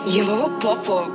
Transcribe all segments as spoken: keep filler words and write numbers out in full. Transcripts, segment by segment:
Jel' ovo Popo?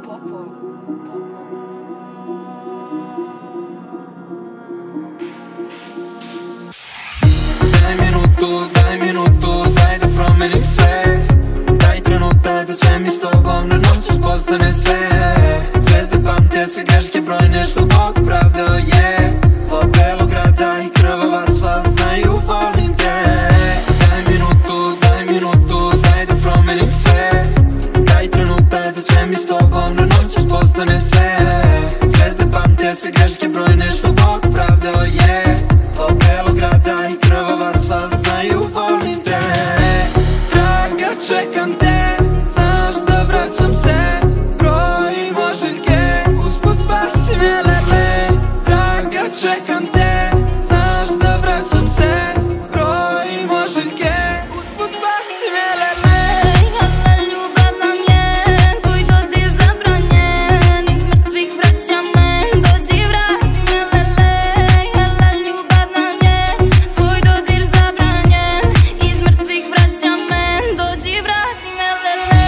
Daj minutu, daj minutu, daj da promenim sve. Daj trenutak da sve mi s tobom na noću postane sve. Zvezde pamte sve greške brojne što Bog pravdao je. Hlad belog grada i krvav asfalt znaju volim te. Daj minutu, daj minutu, daj da promenim sve. Daj trenutak da sve mi s tobom na noću postane sve. Zvezde pamte sve greške brojne što Bog pravdao je. Hlad belog grada i krvav asfalt znaju volim te. Draga čekam te, znaš da vraćam se. Brojim ožiljke, usput spasi me lele. Draga čekam te, znaš da vraćam se. Brojim ožiljke, usput spasi me lele. Hala ljubav nam je, tvoj dodir zabranjen. Iz mrtvih vraća me, dođi vrati me lele. Hala ljubav nam je, tvoj dodir zabranjen. Iz mrtvih vraća me, dođi vrati me lele.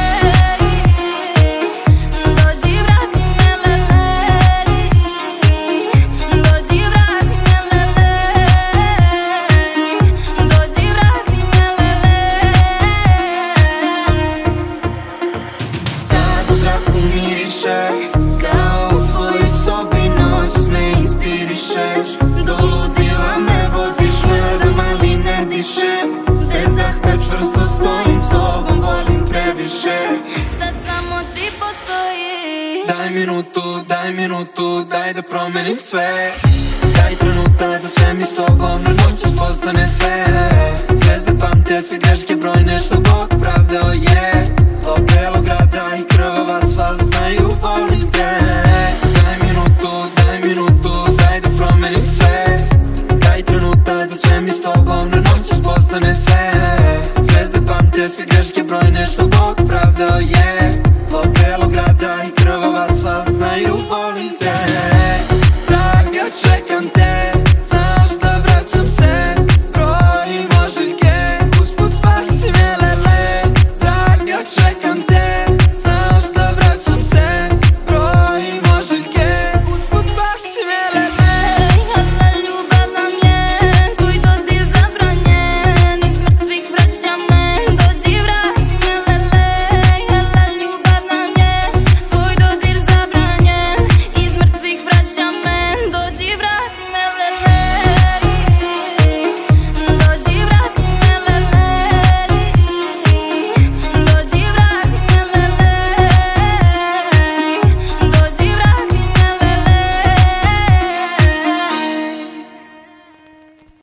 Dođi vrati me lele. Dođi vrati me lele. Dođi vrati me lele. Sad u zraku miriše, kao u tvojoj sobi noć me inspirišeš. Do ludila me vodiš, da mali ne dišem. Bez daha čvrsto stojim, s tobom volim previše. Sad samo ti postoji. Daj minutu, daj minutu, daj da promenim sve. Daj trenutak da sve mi s tobom na noću postane sve.